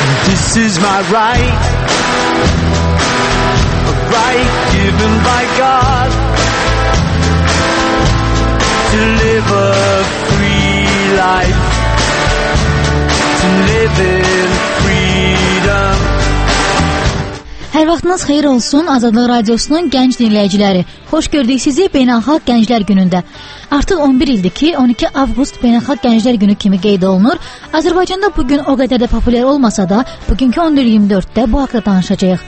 This is my right, a right given by God, to live a free life, to live in freedom. Hər vaxtınız xeyir olsun Azadlıq Radiosunun gənc dinləyiciləri. Xoş gördük sizi Beynəlxalq Gənclər Günündə. Artıq 11 ildir ki, 12 avqust Beynəlxalq Gənclər Günü kimi qeyd olunur. Azərbaycanda bugün o qədər də populyar olmasa da, bugünkü 14-24-də bu haqda danışacağıq.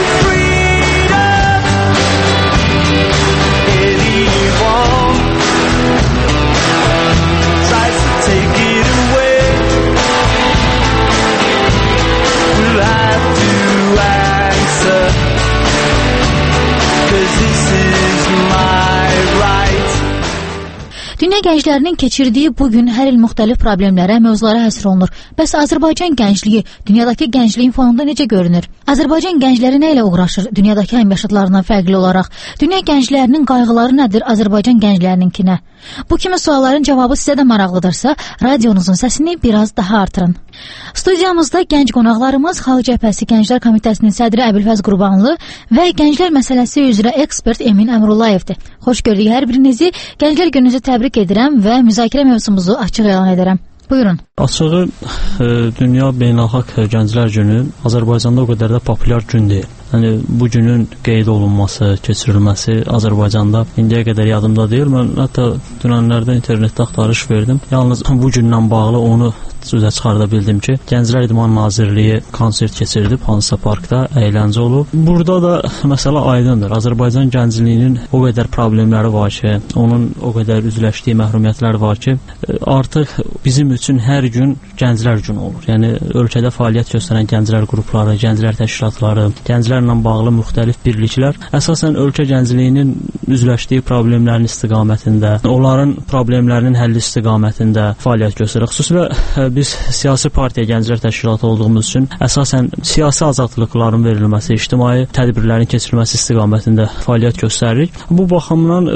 Dünya gənclərinin keçirdiyi bugün hər il müxtəlif problemlərə, mövzulara həsr olunur. Bəs Azərbaycan gəncliyi dünyadakı gəncliyin fonunda necə görünür? Azərbaycan gəncləri nə ilə uğraşır dünyadakı həmyaşıdlarından fərqli olaraq? Dünya gənclərinin qayğıları nədir Azərbaycan gənclərininkinə? Bu kimi sualların cavabı sizə də maraqlıdırsa, radionuzun səsini biraz daha artırın. Studiyamızda gənc qonaqlarımız Xalq Cəbhəsi Gənclər Komitəsinin sədri Əbülfəz Qurbanlı və gənclər məsələsi üzrə ekspert Emin Əmrullayevdir. Xoş gördük hər birinizi. Gənclər gününüzü təbrik edirəm və müzakirə mövzumuzu açıq elan edirəm. Buyurun. Açığı Dünya Beynəlxalq Gənclər Günü Azərbaycanda o qədər də populyar gün deyil. Yəni bu günün qeyd olunması, keçirilməsi Azərbaycanda indiyə qədər yadımda deyil. Mən hətta dünənlərdə internetdə axtarış verdim. Yalnız bu günlə bağlı onu üzə çıxarda bildim ki, Gənclər İdman Nazirliyi konsert keçirdib hansısa parkda, əyləncə olub. Burada da məsələ aydındır. Azərbaycan gəncliyinin o qədər problemləri var ki, onun o qədər üzləşdiyi məhrumiyyətlər var ki, artıq bizim üçün hər gün Gənclər Günü olur. Yəni ölkədə fəaliyyət göstərən gənclər qrupları, gənclər təşkilatları, gənclərlə bağlı müxtəlif birliklər əsasən ölkə gəncliyinin üzləşdiyi problemlərin istiqamətində, onların problemlərinin həlli istiqamətində fəaliyyət göstərir. Xüsusilə biz siyasi partiya gənclər təşkilatı olduğumuz üçün əsasən siyasi azadlıqların verilməsi, ictimai tədbirlərin keçirilməsi istiqamətində fəaliyyət göstəririk. Bu baxımdan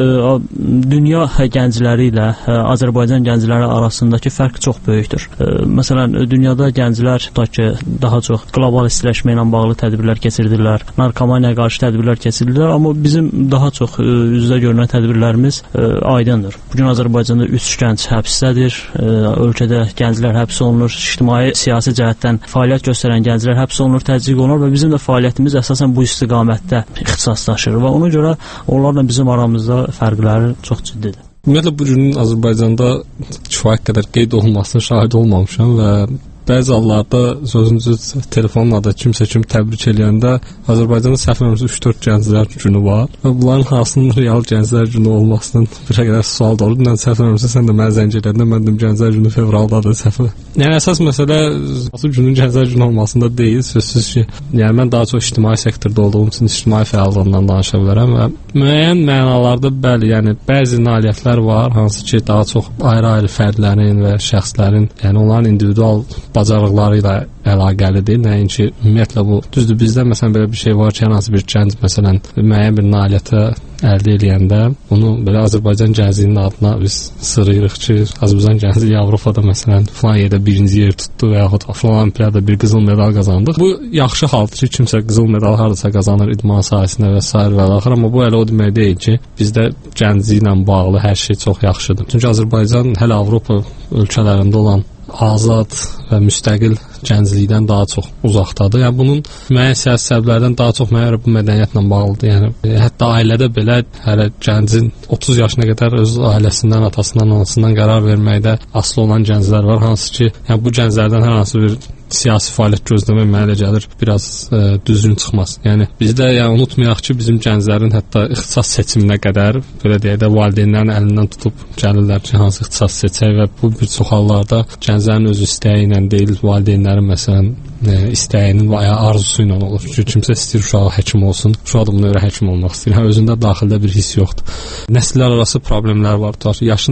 dünya gəncləri ilə Azərbaycan gəncləri arasındakı fərq çox böyükdür. Məsələn, dünyada gənclər tutaq ki, daha çox qlobal istiləşmə ilə bağlı tədbirlər keçirdirlər, narkomaniyaya qarşı tədbirlər keçirdirlər, amma bizim daha çox üzdə görünən tədbirlərimiz aydındır. Bugün Azərbaycanda 3 gənc həbsdədir, ölkədə gənclər həbs olunur, ictimai siyasi cəhətdən fəaliyyət göstərən gənclər həbs olunur, təzyiq olunur və bizim də fəaliyyətimiz əsasən bu istiqamətdə ixtisaslaşır və ona görə onlarla bizim aramızda fərqləri çox ciddidir. Ümumiyyətlə bu günün Azərbaycanda kifayət qədər qeyd olunmasına şahid olmamışam və bəzi hallarda sözünüzü telefonla da kimsə kimi təbrik eləyəndə Azərbaycanda səhv eləmirəmsə 3-4 gənclər günü var və bunların hansının real gənclər günü olmasının bir qədər sual da olur. Mən səhv eləmirəmsə sən də mənə zəng elədin, mən dedim gənclər günü fevraldadır səhv. Yəni əsas məsələ bu günün gənclər günü olmasında deyil, sözsüz ki, yəni mən daha çox ictimai sektorda olduğum üçün ictimai fəallığından danışa bilərəm və müəyyən mənalarda bəli, yəni bəzi nailiyyətlər var, hansı ki daha çox ayrı-ayrı fərdlərin və şəxslərin, yəni onların individual bacarıqları ilə əlaqəlidir. Nəinki ümumiyyətlə bu düzdür. Bizdə məsələn belə bir şey var ki, hansı bir gənc məsələn müəyyən bir nailiyyətə əldə edəndə bunu belə Azərbaycan gəncliyinin adına biz sırayırıq ki, Azərbaycan gəncliyi Avropada məsələn falan yerdə birinci yer tutdu və yaxud falan olimpiadada bir qızıl medal qazandıq. Bu yaxşı haldır ki, kimsə qızıl medal hardasa qazanır idman sahəsində və s. və axır, amma bu elə o demək deyil ki, bizdə gəncliklə bağlı hər şey çox yaxşıdır. Çünki Azərbaycan hələ Avropa ölkələrində olan azad və müstəqil gənclikdən daha çox uzaqdadır. Yəni bunun müəyyən siyasi səbəblərdən daha çox mənə bu mədəniyyətlə bağlıdır. Yəni hətta ailədə belə hələ gəncin 30 yaşına qədər öz ailəsindən, atasından, anasından qərar verməkdə asılı olan gənclər var, hansı ki, yəni bu gənclərdən hər hansı bir siyasi fəaliyyət gözləmək mənə elə gəlir biraz düzgün çıxmaz. Yəni bizdə yəni unutmayaq ki, bizim gənclərin hətta ixtisas seçiminə qədər belə deyək də valideynlərin əlindən tutub gəlirlər ki, hansı ixtisas seçək və bu bir çox hallarda gənclərin öz istəyi ilə deyil, valideynlərin məsələn istəyinin və ya arzusu ilə olur. Çünki kimsə istəyir uşağı həkim olsun, uşaq da buna görə həkim olmaq istəyir. Yəni özündə daxildə bir hiss yoxdur. Nəsillər arası problemlər var. Yaşlı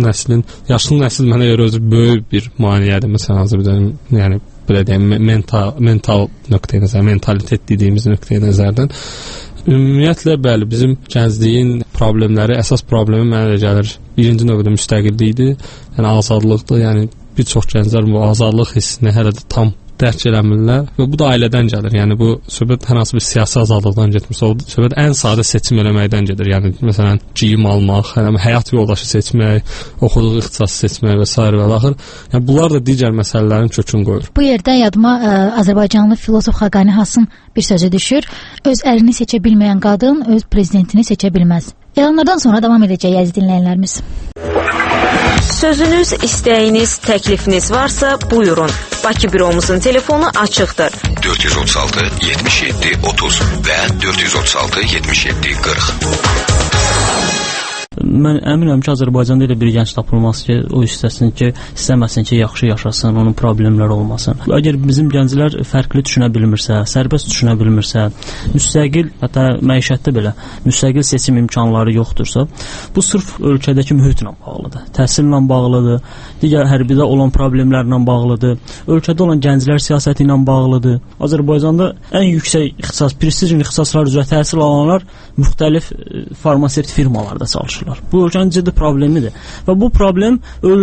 nəsil mənə görə özü böyük bir maneədir. Məsələn, Azərbaycan yəni belə deyim, mental nöqteyi nəzər, mentalitet dediyimiz nöqteyi nəzərdən ümumiyyətlə bəli, bizim gəncliyin problemləri, əsas problemi mənə elə gəlir birinci növbədə müstəqillikdir, yəni azadlıqdır. Yəni bir çox gənclər bu azadlıq hissini hələ də tam dərk eləmirlər və bu da ailədən gəlir. Yəni bu söhbət hər hansı bir siyasi azadlıqdan getmirsə, o söhbət ən sadə seçim eləməkdən gedir. Yəni məsələn, geyim almaq, həyat yoldaşı seçmək, oxuduğu ixtisası seçmək və s. və axır. Yəni bunlar da digər məsələlərin kökünü qoyur. Bu yerdə yadıma Azərbaycanlı filosof Xaqani Hasın bir sözü düşür. Öz ərini seçə bilməyən qadın öz prezidentini seçə bilməz. Elanlardan sonra davam edəcək əziz dinləyənlərimiz. Sözünüz, istəyiniz, təklifiniz varsa buyurun. Bakı büromuzun telefonu açıqdır. 436 77 30 və 436 77 40. Mən əminəm ki, Azərbaycanda elə bir gənc tapılmaz ki, o istəsin ki, istəməsin ki, yaxşı yaşasın, onun problemləri olmasın. Əgər bizim gənclər fərqli düşünə bilmirsə, sərbəst düşünə bilmirsə, müstəqil, hətta məişətdə belə müstəqil seçim imkanları yoxdursa, bu sırf ölkədəki mühitlə bağlıdır, təhsillə bağlıdır, digər hərbidə olan problemlərlə bağlıdır, ölkədə olan gənclər siyasəti ilə bağlıdır. Azərbaycanda ən yüksək ixtisas, prestij ixtisaslar üzrə təhsil alanlar müxtəlif farmasevtik firmalarda çalışırlar. Bu ölkənin ciddi problemidir və bu problem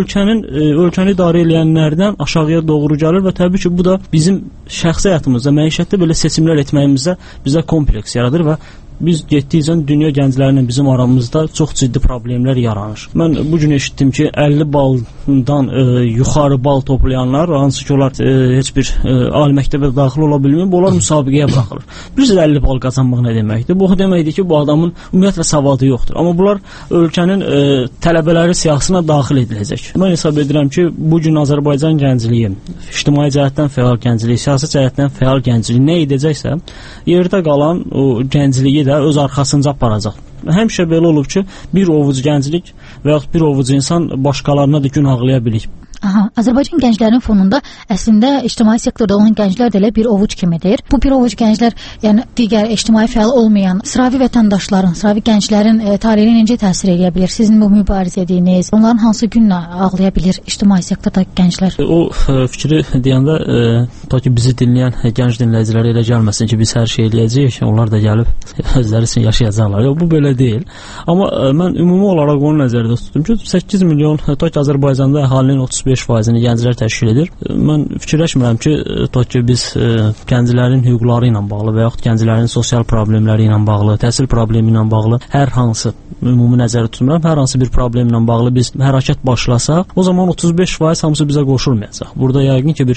ölkəni idarə edənlərdən aşağıya doğru gəlir və təbii ki, bu da bizim şəxsi həyatımızda, məişətdə belə seçimlər etməyimizdə bizə kompleks yaradır və biz getdikcə dünya gənclərinin bizim aramızda çox ciddi problemlər yaranır. Mən bu gün eşitdim ki, 50 baldan yuxarı bal toplayanlar, hansı ki onlar heç bir ali məktəbə daxil ola bilmir, onlar müsabiqəyə buraxılır. Bilirsiniz 50 bal qazanmaq nə deməkdir? Bu deməkdir ki, bu adamın ümumiyyətlə savadı yoxdur. Amma bunlar ölkənin tələbələri siyahısına daxil ediləcək. Mən hesab edirəm ki, bu gün Azərbaycan gəncliyi, ictimai cəhətdən fəal gəncliyi, siyasi cəhətdən fəal gəncliyi nə edəcəksə, yerdə qalan o gəncliyi də öz arxasınca aparacaq. Həmişə belə olub ki, bir ovuc gənclik və yaxud bir ovuc insan başqalarına da gün ağlaya bilir. Aha, Azərbaycan gənclərinin fonunda əslində ictimai sektorda olan gənclər də elə bir ovuc kimidir. Bu bir ovuc gənclər, yəni digər ictimai fəal olmayan sıravi vətəndaşların, sıravi gənclərin taleyinə necə təsir edə bilər? Sizin bu mübarizə etdiyiniz, onların hansı günlə ağlaya bilir ictimai sektorda gənclər? O fikri deyəndə ta ki bizi dinləyən gənc dinləyicilərə elə gəlməsin ki, biz hər şey eləyəcəyik, onlar da gəlib özləri üçün yaşayacaqlar. Yox, bu belə deyil. Amma mən ümumi olaraq onu nəzərdə tutdum ki, 8 milyon ta ki Azərbaycanda əhalinin 35%-ni gənclər təşkil edir. Mən fikirləşmirəm ki, ta ki biz gənclərin hüquqları ilə bağlı və yaxud gənclərin sosial problemləri ilə bağlı, təhsil problemi ilə bağlı hər hansı ümumi nəzərdə tutmuram, hər hansı bir problemlə bağlı biz hərəkət başlasaq, o zaman 35% hamısı bizə qoşulmayacaq. Burada yəqin ki, bir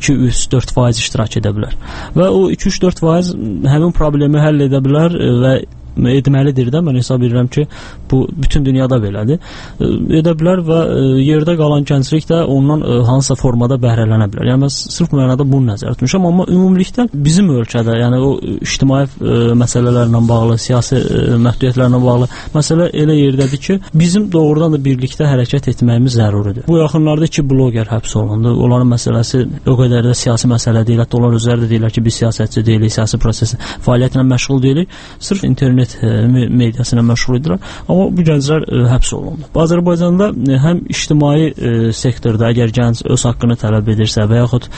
2-3-4% iştirak edə bilər. Və o 2-3-4% həmin problemi həll edə bilər və etməlidir də. Mən hesab edirəm ki, bu bütün dünyada belədir. Edə bilər və yerdə qalan gənclik də ondan hansısa formada bəhrələnə bilər. Yəni mən sırf mənada bunu nəzərdə tutmuşam, amma ümumilikdə bizim ölkədə, yəni o ictimai məsələlərlə bağlı, siyasi məhdudiyyətlərlə bağlı məsələ elə yerdədir ki, bizim doğrudan da birlikdə hərəkət etməyimiz zəruridir. Bu yaxınlarda 2 bloger həbs olundu. Onların məsələsi o qədər də siyasi məsələ deyil. Hətta onlar özləri də deyirlər ki, biz siyasətçi deyilik, siyasi prosesin fəaliyyətinə məşğul deyilik. Sırf internet mediasına məşğul edirlər. Amma bu gənclər həbs olundu. Azərbaycanda həm ictimai sektorda əgər gənc öz haqqını tələb edirsə və yaxud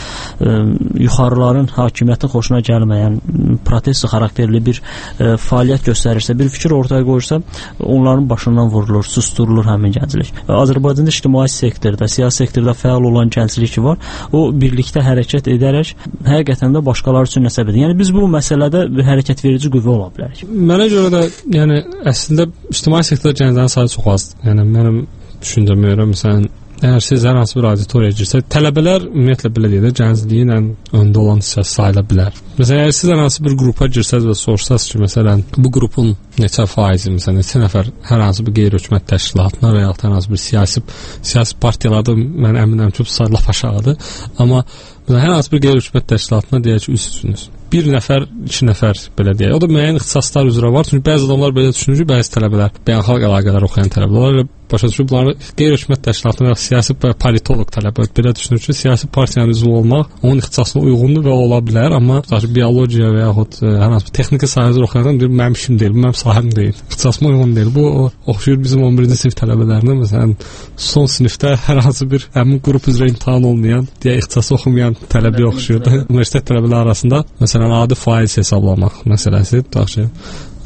yuxarıların hakimiyyətin xoşuna gəlməyən protest xarakterli bir fəaliyyət göstərirsə, bir fikir ortaya qoyursa, onların başından vurulur, susturulur həmin gənclik. Azərbaycanda ictimai sektorda, siyasi sektorda fəal olan gənclik var. O birlikdə hərəkət edərək həqiqətən də başqaları üçün nəsə edir. Yəni biz bu məsələdə bir hərəkət verici qüvvə ola bilərik. Mənə görə də, yəni əslində ictimai sektorda gənclərin sayı çox azdır. Yəni mənim düşüncəmə görə məsələn, əgər siz hər hansı bir auditoriyaya girsəz, tələbələr ümumiyyətlə belə deyək də gəncliyin ən öndə olan hissəsi sayıla bilər. Məsələn, əgər siz hər hansı bir qrupa girsəz və soruşsaz ki, məsələn, bu qrupun neçə faizi, məsələn, neçə nəfər hər hansı bir qeyri-hökumət təşkilatına və ya hər hansı bir siyasi partiyalarda mən əminəm ki, bu sayı lap aşağıdır. Amma hər hansı bir qeyri-hökumət təşkilatına deyək ki, üstünsünüz. Bir nəfər, 2 nəfər belə deyək. O da müəyyən ixtisaslar üzrə var. Çünki bəzi adamlar belə düşünür ki, bəzi tələbələr, beynəlxalq əlaqələr oxuyan tələbələr başa düşür, bunları qeyri-hökumət təşkilatına və siyasi politoloq tələbə belə düşünür ki, siyasi partiyanın üzvü olmaq onun ixtisasına uyğundur və ola bilər, amma biologiya və yaxud hər hansı bir texniki sahədə oxuyandan deyir, mənim işim deyil, bu mənim sahəm deyil, ixtisasıma uyğun deyil. Bu oxşuyur bizim 11-ci sinif tələbələrinə, məsələn, son sinifdə hər hansı bir həmin qrup üzrə imtahan olmayan, deyə ixtisası oxumayan tələbəyə oxşuyur. Universitet tələbələri arasında məsələn adi faiz hesablamaq məsələsi tutaq ki,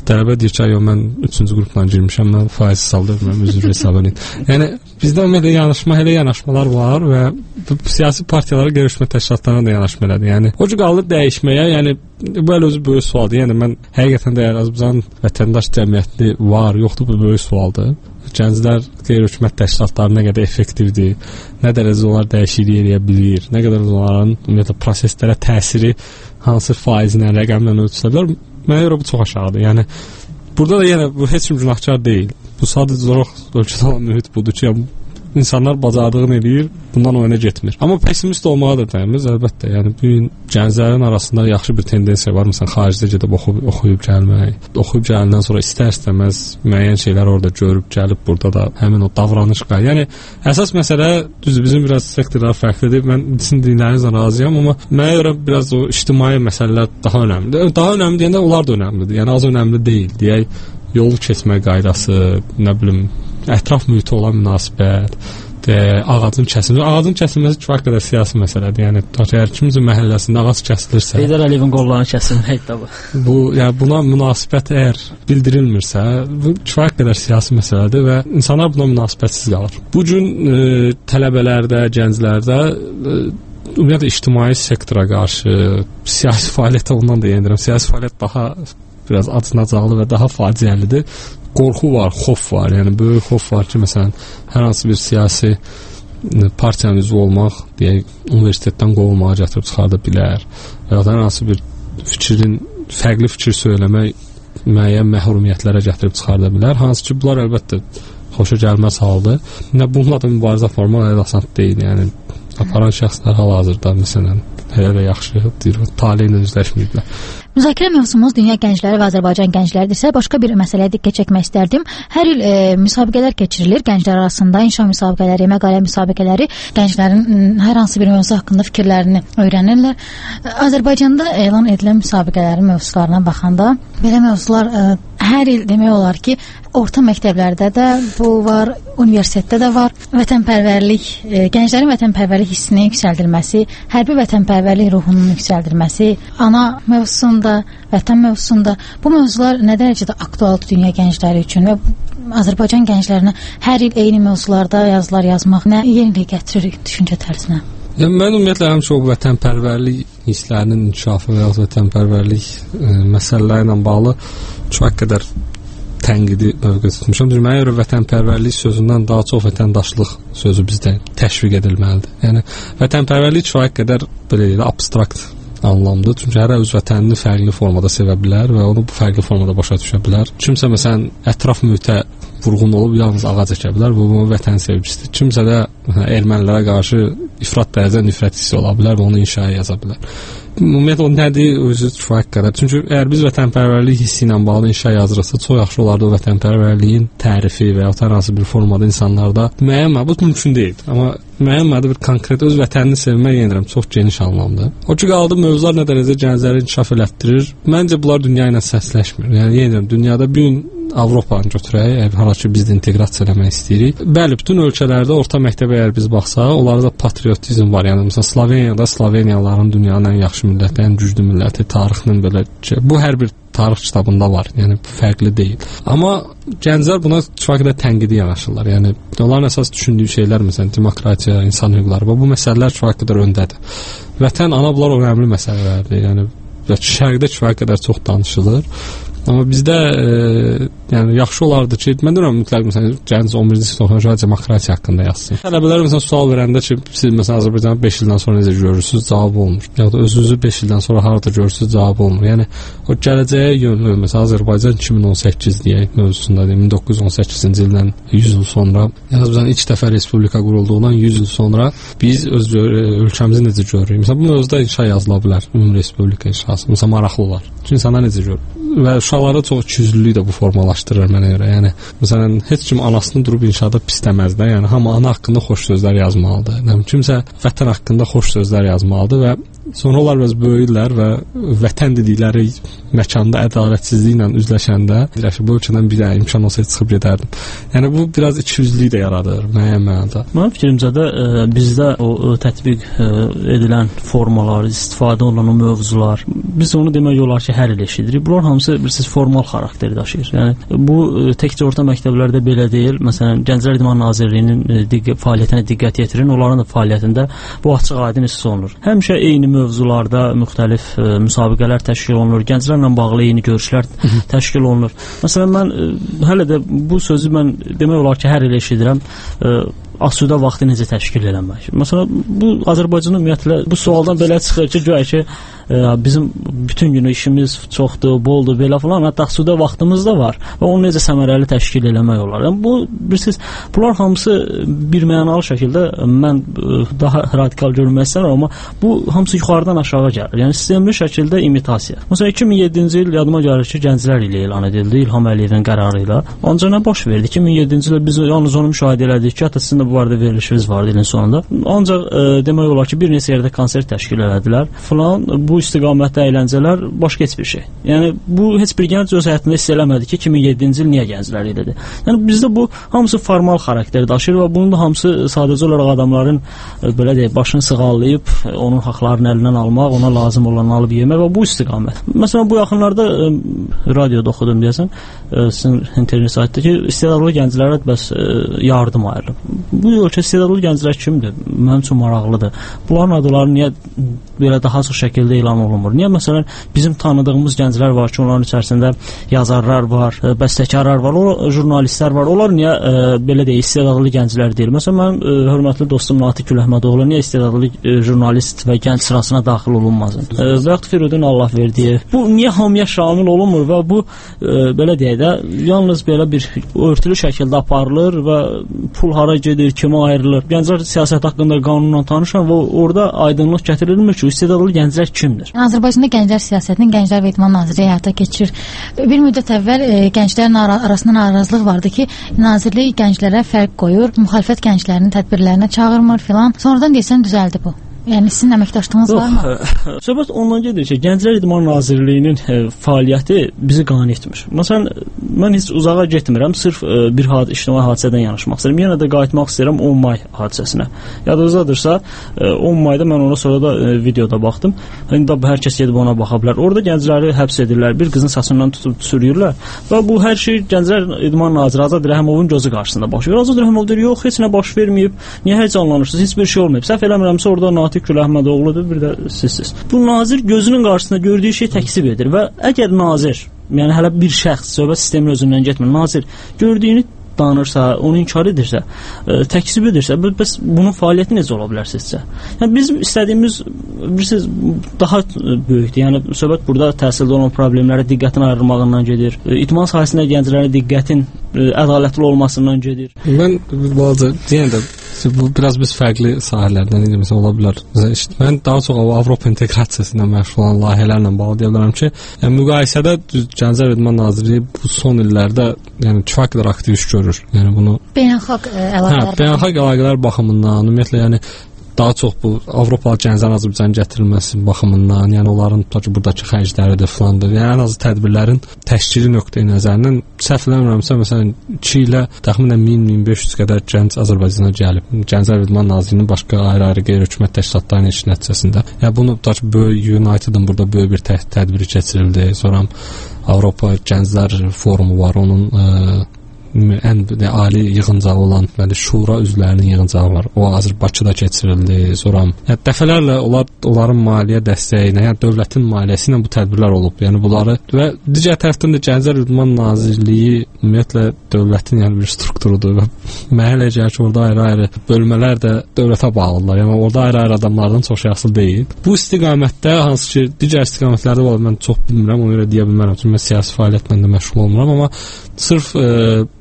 tələbə deyir ki, mən 3-cü qrupla girmişəm, mən faiz saldırmıram, üzr hesab edin. Yəni bizdə elə yanaşmalar var və siyasi partiyalara, görüşmə təşkilatlarına da yanaşma elədir. Yəni o qalır dəyişməyə, yəni bu özü böyük sualdır. Yəni mən həqiqətən də Azərbaycan vətəndaş cəmiyyəti var, yoxdur, bu böyük sualdır. Gənclər qeyri-hökumət təşkilatları nə qədər effektivdir, nə dərəcədə onlar dəyişiklik edə bilir, nə qədər onların ümumiyyətlə proseslərə təsiri hansı faizlə, rəqəmlə ölçülə bilər. Mənə görə bu çox aşağıdır. Yəni burada da yenə bu heç kim günahkar deyil. Bu sadəcə olaraq ölkədə olan mühit budur ki, insanlar bacardığını eləyir, bundan o yana getmir. Amma pessimist olmağa da dəyməz, əlbəttə. Yəni bu gün gənclərin arasında yaxşı bir tendensiya var. Məsələn, xaricdə gedib oxuyub gəlmək, oxuyub gələndən sonra istər-istəməz müəyyən şeylər orada görüb gəlib burada da həmin o davranış qayı. Yəni əsas məsələ düzdür, bizim biraz sektorlar fərqlidir. Mən sizin dinlərinizlə razıyam, amma mənə görə biraz o ictimai məsələlər daha önəmlidir. Daha önəmli deyəndə onlar da önəmlidir. Yəni az önəmli deyil. Deyək, yol keçmə qaydası, nə bilim, ətraf mühitə olan münasibət, ağacın kəsilməsi. Ağacın kəsilməsi kifayət qədər siyasi məsələdir. Yəni əgər kimsə məhəlləsində ağac kəsilirsə, Heydər Əliyevin qollarını kəsilmək də bu. Bu, yəni buna münasibət əgər bildirilmirsə, bu kifayət qədər siyasi məsələdir və insanlar buna münasibətsiz qalır. Bu gün tələbələrdə, gənclərdə ümumiyyətlə ictimai sektora qarşı siyasi fəaliyyətə ondan da yenirəm. Siyasi fəaliyyət daha biraz acınacaqlı və daha faciəlidir. Qorxu var, xof var. Yəni böyük xof var ki, məsələn, hər hansı bir siyasi partiyanın üzvü olmaq, deyək, universitetdən qovulmağa gətirib çıxarda bilər və ya hər hansı bir fərqli fikir söyləmək müəyyən məhrumiyyətlərə gətirib çıxarda bilər. Hansı ki, bunlar əlbəttə xoşa gəlməz haldır. Bununla da mübarizə formal asan deyil. Yəni aparan şəxslər hal-hazırda məsələn elə yaxşı deyir, taleyi ilə üzləşməyiblər. Müzakirə mövzumuz dünya gəncləri və Azərbaycan gəncləridirsə, başqa bir məsələyə diqqət çəkmək istərdim. Hər il müsabiqələr keçirilir gənclər arasında, inşa müsabiqələri, məqalə müsabiqələri, gənclərin hər hansı bir mövzu haqqında fikirlərini öyrənirlər. Azərbaycanda elan edilən müsabiqələrin mövzularına baxanda belə mövzular hər il demək olar ki, orta məktəblərdə də bu var, universitetdə də var. Vətənpərvərlik, gənclərin vətənpərvərlik hissinin yüksəldilməsi, hərbi vətənpərvərlik ruhunun yüksəldilməsi, ana mövzusunda, vətən mövzusunda bu mövzular nə dərəcədə aktualdır dünya gəncləri üçün və Azərbaycan gənclərinə hər il eyni mövzularda yazılar yazmaq nə yenilik gətirir düşüncə tərzinə? Yəni, mən ümumiyyətlə həmişə o vətənpərvərlik hisslərinin inkişafı və ya vətənpərvərlik məsələləri ilə bağlı çox qədər tənqidi mövqe tutmuşam. Mənə görə vətənpərvərlik sözündən daha çox vətəndaşlıq sözü bizdə təşviq edilməlidir. Yəni vətənpərvərlik kifayət qədər belə deyək, abstrakt anlamdır. Çünki hər öz vətənini fərqli formada sevə bilər və onu bu fərqli formada başa düşə bilər. Kimsə məsələn ətraf mühitə vurğun olub yalnız ağac əkə bilər, bu vətən sevgisidir. Kimsə də ermənilərə qarşı ifrat dərəcədə nifrət hissi ola bilər və onu inşaya yaza bilər. Ümumiyyətlə o nədir, özü kifayət qədər. Çünki əgər biz vətənpərvərlik hissi ilə bağlı inşa yazırıqsa, çox yaxşı olardı o vətənpərvərliyin tərifi və ya hər hansı bir formada insanlarda müəyyən bu mümkün deyil. Amma müəyyən bir konkret öz vətənini sevmək yenirəm çox geniş anlamda. O ki qaldı mövzular nə dərəcədə gəncləri inkişaf elətdirir. Məncə bunlar dünya ilə səsləşmir. Yəni yenirəm dünyada bir gün Avropanı götürək, hala ki biz də inteqrasiya eləmək istəyirik. Bəli, bütün ölkələrdə orta məktəbə əgər biz baxsaq, onlarda patriotizm var. Yəni məsələn Sloveniyada Sloveniyalıların dünyanın ən yaxşı milləti, ən güclü milləti, tarixinin belə bu hər bir tarix kitabında var. Yəni bu fərqli deyil. Amma gənclər buna kifayət qədər tənqidi yanaşırlar. Yəni onların əsas düşündüyü şeylər məsələn demokratiya, insan hüquqları və bu məsələlər kifayət qədər öndədir. Vətən, ana bunlar önəmli məsələlərdir. Yəni şərqdə kifayət qədər çox danışılır. Amma bizdə yəni yaxşı olardı ki, mən deyirəm mütləq məsələn gənc 11-ci sinif oxuyan demokratiya haqqında yazsın. Tələbələr məsələn sual verəndə ki, siz məsələn Azərbaycanı 5 ildən sonra necə görürsüz, cavab olmur. Ya da özünüzü 5 ildən sonra harda görürsüz, cavab olmur. Yəni o gələcəyə yönlü məsələn Azərbaycan 2018 deyək mövzusunda 1918-ci ildən 100 il sonra, yəni Azərbaycan ilk dəfə respublika qurulduğundan 100 il sonra biz öz ölkəmizi necə görürük? Məsələn bu mövzuda inşa yazıla bilər, ümumi respublika inşası. Məsələn maraqlı olar. Çünki insanlar necə görür? Və uşaqlara çox ikiyüzlülük də bu formalaşdırır mənə görə. Yəni məsələn heç kim anasını durub inşada pisləməz də. Yəni hamı ana haqqında xoş sözlər yazmalıdır. Yəni kimsə vətən haqqında xoş sözlər yazmalıdır və sonra onlar biraz böyüdülər və vətən dedikləri məkanda ədalətsizliklə üzləşəndə bu ölkədən bir imkan olsaydı çıxıb gedərdim. Yəni bu biraz ikiyüzlülük də yaradır müəyyən mənada. Mənim fikrimcə də bizdə o tətbiq edilən formalar, istifadə olunan o mövzular, biz onu demək olar ki, hər il eşidirik. Bunlar hamısı bilirsiniz formal xarakter daşıyır. Yəni bu təkcə orta məktəblərdə belə deyil. Məsələn, Gənclər İdman Nazirliyinin fəaliyyətinə diqqət yetirin. Onların da fəaliyyətində bu açıq-aydın hiss olunur. Həmişə eyni mövzularda müxtəlif müsabiqələr təşkil olunur. Gənclərlə bağlı eyni görüşlər təşkil olunur. Məsələn, mən hələ də bu sözü mən demək olar ki, hər il eşidirəm. Asudə vaxtı necə təşkil eləmək. Məsələn, bu Azərbaycanda ümumiyyətlə bu sualdan belə çıxır ki, güya ki bizim bütün günü işimiz çoxdur, boldur, belə falan, hətta asudə vaxtımız da var və onu necə səmərəli təşkil eləmək olar. Yəni bu bilirsiniz, bunlar hamısı birmənalı şəkildə mən daha radikal görmək istəyirəm, amma bu hamısı yuxarıdan aşağı gəlir. Yəni sistemli şəkildə imitasiya. Məsələn 2007-ci il yadıma gəlir ki, Gənclər ili elan edildi İlham Əliyevin qərarı ilə. Ancaq nə baş verdi? 2007-ci ildə biz yalnız onu müşahidə elədik ki, hətta sizin də bu barədə verilişiniz vardı ilin sonunda. Ancaq demək olar ki, bir neçə yerdə konsert təşkil elədilər falan. Bu istiqamətdə əyləncələr başqa heç bir şey. Yəni bu heç bir gənc öz həyatında hiss eləmədi ki, 2007-ci il niyə Gənclər ilidir. Yəni bizdə bu hamısı formal xarakter daşıyır və bunun da hamısı sadəcə olaraq adamların belə deyək, başını sığallayıb onun haqlarını əlindən almaq, ona lazım olanı alıb yemək və bu istiqamət. Məsələn, bu yaxınlarda radioda oxudum deyəsən, sizin internet saytda ki, istedadlı gənclərə bəs yardım ayrılıb. Bu ölkə istedadlı gənclər kimdir? Mənim üçün maraqlıdır. Bunların adları niyə belə daha çox şəkildə elan olunmur? Niyə məsələn bizim tanıdığımız gənclər var ki, onların içərisində yazarlar var, bəstəkarlar var, jurnalistlər var. Onlar niyə belə deyək, istedadlı gənclər deyil? Məsələn, mənim hörmətli dostum Natiq Güləhmədoğlu niyə istedadlı jurnalist və gənc sırasına daxil olunmasın? Və yaxud Firudin Allahverdiyev. Bu niyə hamıya şamil olunmur və bu belə deyək də yalnız belə bir örtülü şəkildə aparılır və pul hara gedir, kimə ayrılır? Gənclər siyasət haqqında qanunla tanışan və orada aydınlıq gətirilmir ki, istedadlı gənclər kimdir? Azərbaycanda Gənclər Siyasətinin Gənclər və İdman Nazirliyi həyata keçirir. Bir müddət əvvəl gənclərin arasında narazılıq vardı ki, nazirlik gənclərə fərq qoyur, müxalifət gənclərinin tədbirlərinə çağırmır filan. Sonradan desən düzəldi bu. Yəni sizin əməkdaşlığınız varmı? Söhbət ondan gedir ki, Gənclər İdman Nazirliyinin fəaliyyəti bizi qane etmir. Məsələn, mən heç uzağa getmirəm, sırf bir ictimai hadisədən yanaşmaq istəyirəm. Yenə də qayıtmaq istəyirəm 10 may hadisəsinə. Yadınızdadırsa, 10 mayda mən ona sonra da videoda baxdım. İndi hər kəs gedib ona baxa bilər. Orada gəncləri həbs edirlər, bir qızın saçından tutub sürüyürlər və bu hər şey Gənclər İdman Naziri Azad Rəhəmovun gözü qarşısında baş verir. Azad Rəhəmov deyir, yox, heç nə baş verməyib. Niyə həyəcanlanırsınız? Heç bir şey olmayıb. Səhv eləmirəmsə orada Natiq Güləhmədoğludur, bir də sizsiz. Bu nazir gözünün qarşısında gördüyü şey təksib edir və əgər nazir, yəni hələ bir şəxs, söhbət sistemin özündən getmir, nazir gördüyünü danırsa, onu inkar edirsə, təksib edirsə, bəs bunun fəaliyyəti necə ola bilər sizcə? Yəni bizim istədiyimiz bilirsiniz daha böyükdür. Yəni söhbət burada təhsildə olan problemlərə diqqətin ayrılmağından gedir. İdman sahəsində gənclərin diqqətin ədalətli olmasından gedir. Mən balaca deyəndə bu biraz biz fərqli sahələrdən məsələn ola bilər. Mən daha çox Avropa inteqrasiyası ilə məşğul olan layihələrlə bağlı deyə bilərəm ki, yəni müqayisədə Gənclər İdman Nazirliyi bu son illərdə yəni kifayət qədər aktiv iş görür. Yəni bunu beynəlxalq əlaqələr. Beynəlxalq əlaqələr baxımından, ümumiyyətlə yəni daha çox bu Avropalı gənclərin Azərbaycana gətirilməsi baxımından, yəni onların buradakı xərcləridir filandır. Yəni ən azı tədbirlərin təşkili nöqteyi-nəzərindən səhv eləmirəmsə, məsələn 2 ilə təxminən 1000-1500 qədər gənc Azərbaycana gəlib. Gənclər İdman Nazirliyinin başqa ayrı-ayrı qeyri-hökumət təşkilatlarının iş nəticəsində. Yəni bunu böyük United'ın burada böyük bir tədbiri keçirildi. Sonra Avropa Gənclər Forumu var, onun ən ali yığıncağı olan şura üzvlərinin yığıncağı var. O Bakıda keçirildi. Sonra dəfələrlə onların maliyyə dəstəyinə, yəni dövlətin maliyyəsi ilə bu tədbirlər olub. Yəni bunları və digər tərəfdən də Gənclər İdman Nazirliyi ümumiyyətlə dövlətin yəni bir strukturudur və mənə elə gəlir ki, orada ayrı-ayrı bölmələr də dövlətə bağlıdırlar. Yəni orada ayrı-ayrı adamlardan çox şey asılı deyil. Bu istiqamətdə hansı ki, digər istiqamətlərdə var, mən çox bilmirəm, ona görə deyə bilmərəm. Çünki mən siyasi fəaliyyətlə də məşğul olmuram, amma sırf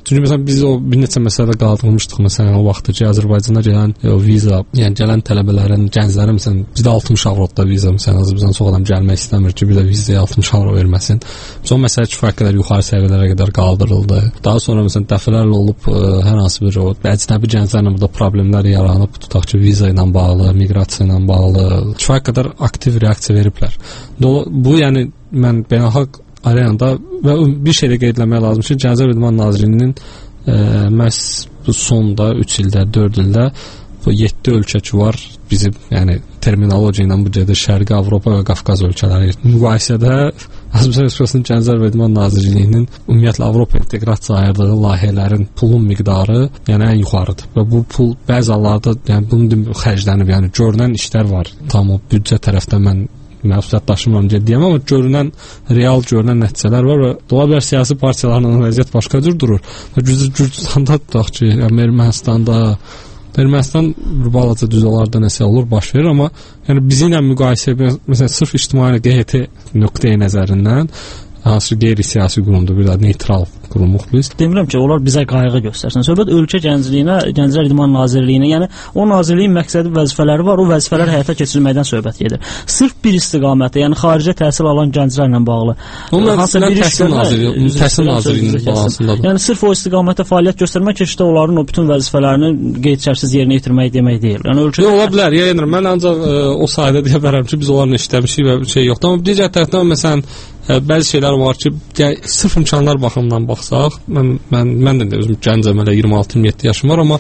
Çünki məsələn biz o bir neçə məsələdə qaldırmışdıq məsələn o vaxtda ki, Azərbaycana gələn o viza, yəni gələn tələbələrin, gənclərin məsələn bizdə 60 avroda viza, məsələn Azərbaycan çox adam gəlmək istəmir ki, bir də vizaya 60 avro verməsin. Son məsələ kifayət qədər yuxarı səviyyələrə qədər qaldırıldı. Daha sonra məsələn dəfələrlə olub hər hansı bir o əcnəbi gənclərlə burada problemlər yaranıb, tutaq ki, viza ilə bağlı, miqrasiya ilə bağlı kifayət qədər aktiv reaksiya veriblər. Bu yəni mən beynəlxalq arenada və bir şey də qeyd etmək lazımdır ki, Gənclər və İdman Nazirliyinin məhz bu sonda 3 ildə, 4 ildə bu 7 ölkə ki var bizim, yəni terminologiya ilə bu cədə Şərqi Avropa və Qafqaz ölkələri müqayisədə Azərbaycan Respublikasının Gənclər və İdman Nazirliyinin ümumiyyətlə Avropa inteqrasiyası ayırdığı layihələrin pulun miqdarı yəni ən yuxarıdır və bu pul bəzi hallarda yəni bunun xərclənib, yəni görünən işlər var. Tam o büdcə tərəfdən mən məsuliyyət daşımıram deyəm, amma görünən, real görünən nəticələr var və ola bilər siyasi partiyalarla vəziyyət başqa cür durur. Və Gürcüstanda tutaq ki, Ermənistan balaca düz olarda nəsə olur, baş verir, amma yəni bizimlə müqayisə məsələn sırf ictimai QHT nöqteyi nəzərindən hansı qeyri-siyasi qurumdur, bir də neytral qurumuq biz. Demirəm ki, onlar bizə qayğı göstərsin. Söhbət ölkə gəncliyinə, Gənclər İdman Nazirliyinə, yəni o nazirliyin məqsədi, vəzifələri var, o vəzifələr həyata keçirilməkdən söhbət gedir. Sırf bir istiqamətdə, yəni xaricə təhsil alan gənclərlə bağlı. Hansısa bir təhsil nazirliyinin bağlısındadır. Yəni sırf o istiqamətdə fəaliyyət göstərmək keçdə onların o bütün vəzifələrini qeyd-şərtsiz yerinə yetirmək demək deyil. Yəni ölkə ola bilər, yəni mən ancaq o sahədə deyə bilərəm ki, biz onlarla işləmişik və şey yoxdur. Amma digər tərəfdən məsələn bəzi şeylər var ki, sırf imkanlar baxımından baxsaq, mən də özüm gəncəm, elə 26-27 yaşım var, amma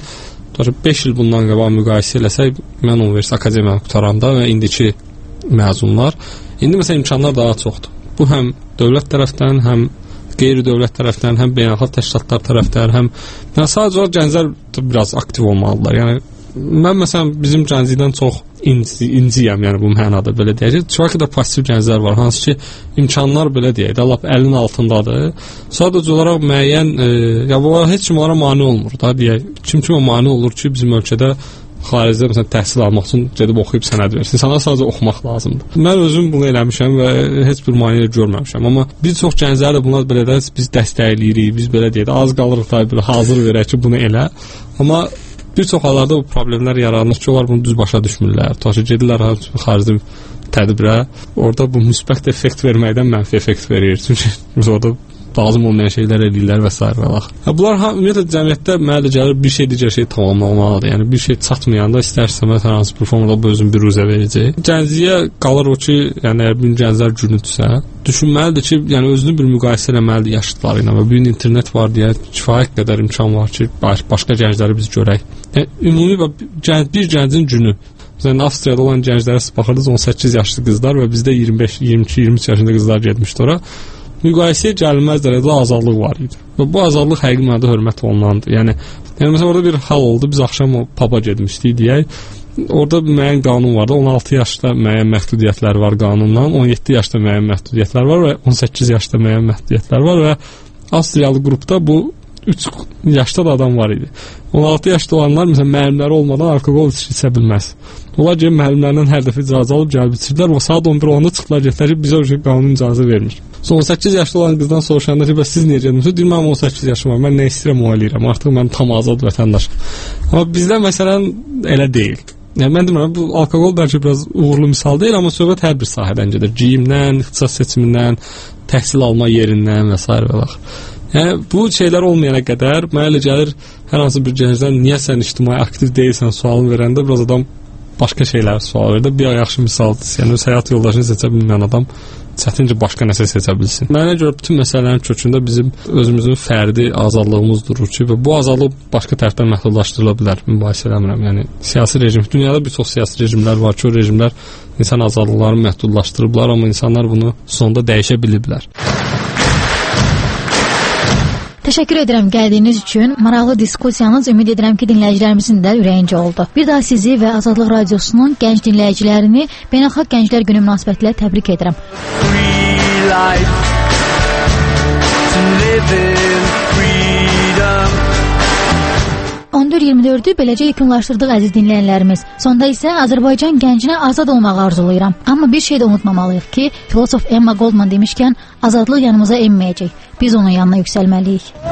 5 il bundan qabaq müqayisə eləsək, mən universitet akademiyanı qutaranda və indiki məzunlar, indi məsələn imkanlar daha çoxdur. Bu həm dövlət tərəfdən, həm qeyri-dövlət tərəfdən, həm beynəlxalq təşkilatlar tərəfdən, həm sadəcə gənclər biraz aktiv olmalıdırlar. Yəni mən məsələn bizim gənclikdən çox inciyəm, yəni bu mənada belə deyək. Çox qədər pasiv gənclər var, hansı ki imkanlar belə deyək də lap əlin altındadır. Sadəcə olaraq müəyyən ya bunlar heç kim onlara mane olmur da deyək. Kim mane olur ki, bizim ölkədə xaricdə məsələn təhsil almaq üçün gedib oxuyub sənəd versin. İnsanlara sadəcə oxumaq lazımdır. Mən özüm bunu eləmişəm və heç bir maneə görməmişəm. Amma bir çox gənclər də bunlar belə də biz dəstəkləyirik, biz belə deyək də az qalırıq da belə hazır verək ki, bunu elə. Amma bir çox hallarda bu problemlər yaranır ki, onlar bunu düz başa düşmürlər. Tutaq ki, gedirlər xarici tədbirə, orada bu müsbət effekt verməkdən mənfi effekt verir. Çünki orada lazım olmayan şeylər edirlər və s. Bunlar ümumiyyətlə cəmiyyətdə mənə də gəlir bir şey digər şey tamamlamalıdır. Yəni bir şey çatmayanda istər-istəməz hər hansı bir formada bu özün bir ruzə verəcək. Gəncliyə qalır o ki, yəni əgər bir gənclər günüdürsə, düşünməlidir ki, yəni özünü bir müqayisə eləməlidir yaşlıları ilə və bu gün internet var deyə kifayət qədər imkan var ki, başqa gəncləri biz görək. Yəni ümumi bir gəncin günü. Məsələn, Avstriyada olan gənclərə baxırdınız 18 yaşlı qızlar və bizdə 25, 22, 23 yaşında qızlar getmişdi ora. Müqayisəyə gəlməz dərəcədə azadlıq var idi. Və bu azadlıq həqiqi mənada hörmət olunandır. Yəni məsələn orada bir hal oldu. Biz axşam o pub'a getmişdik deyək. Orada müəyyən qanun vardı. 16 yaşda müəyyən məhdudiyyətlər var qanundan, 17 yaşda müəyyən məhdudiyyətlər var və 18 yaşda müəyyən məhdudiyyətlər var və Avstriyalı qrupda bu 3 yaşda da adam var idi. 16 yaşda olanlar məsələn müəllimləri olmadan alkoqol içə bilməz. Onlar gəlib müəllimlərdən hər dəfə icazə alıb gəlib içirdilər və saat 11-10-da çıxdılar getdilər ki, bizə o qanun icazə vermir. Son 18 yaşlı olan qızdan soruşanda ki, bəs siz niyə getmisiniz? Deyir, mənim 18 yaşım var, mən nə istəyirəm o eləyirəm. Artıq mən tam azad vətəndaşım. Amma bizdə məsələn elə deyil. Yəni mən demirəm, bu alkoqol bəlkə biraz uğurlu misal deyil, amma söhbət hər bir sahədən gedir. Geyimdən, ixtisas seçimindən, təhsil alma yerindən və s. Yəni bu şeylər olmayana qədər mənə elə gəlir hər hansı bir gəncdən niyə sən ictimai aktiv deyilsən sualını verəndə biraz adam başqa şeylər sual verir. Bir yaxşı misaldır. Yəni öz həyat yoldaşını seçə bilməyən adam çətinci başqa nəsə seçə bilsin. Mənə görə bütün məsələlərin kökündə bizim özümüzün fərdi azadlığımız durur ki, və bu azadlıq başqa tərəfdən məhdudlaşdırıla bilər. Mübahisə eləmirəm. Yəni siyasi rejim, dünyada bir çox siyasi rejimlər var ki, o rejimlər insan azadlıqlarını məhdudlaşdırıblar, amma insanlar bunu sonda dəyişə biliblər. Təşəkkür edirəm gəldiyiniz üçün. Maraqlı diskussiyanız ümid edirəm ki, dinləyicilərimizin də ürəyincə oldu. Bir daha sizi və Azadlıq Radiosunun gənc dinləyicilərini Beynəlxalq Gənclər Günü münasibətilə təbrik edirəm. 14-24-ü beləcə yekunlaşdırdıq əziz dinləyənlərimiz. Sonda isə Azərbaycan gəncinə azad olmağı arzulayıram. Amma bir şey də unutmamalıyıq ki, filosof Emma Goldman demişkən, azadlıq yanımıza enməyəcək. Biz onun yanına yüksəlməliyik.